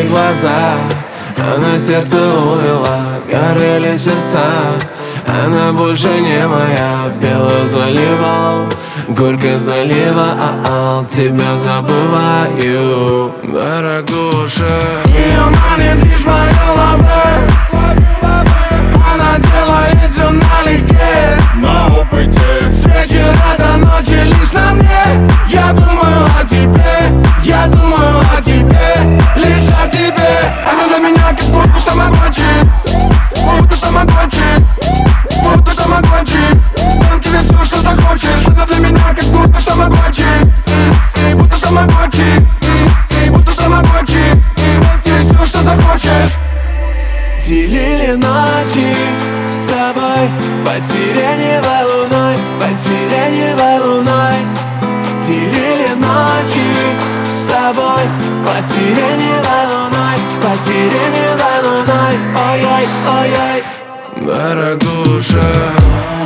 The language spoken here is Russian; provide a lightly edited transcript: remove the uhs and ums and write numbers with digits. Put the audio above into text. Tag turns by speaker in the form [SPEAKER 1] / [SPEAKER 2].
[SPEAKER 1] глаза, она сердце увела, горели сердца. Она больше не моя, белую заливал, горько залива, тебя забываю, дорогуша.
[SPEAKER 2] Ее манит лишь моя лава, она делает все налегке,
[SPEAKER 3] на опыте.
[SPEAKER 2] с вечера до ночи лишь на мне. Я думаю о тебе, я думаю о тебе, лишь о тебе. Она для меня как будто тамагочи, будто тамагочи, будто тамагочи. Дам тебе все, что захочешь. Она для меня как будто тамагочи, будто тамагочи, будто тамагочи. Дам тебе все, что захочешь.
[SPEAKER 1] Делили ночи с тобой под сиреневой луной, под сиреневой луной. Делили ночи с тобой под сиреневой луной, под сиреневой луной. Ой-ой, ой-ой, дорогуша.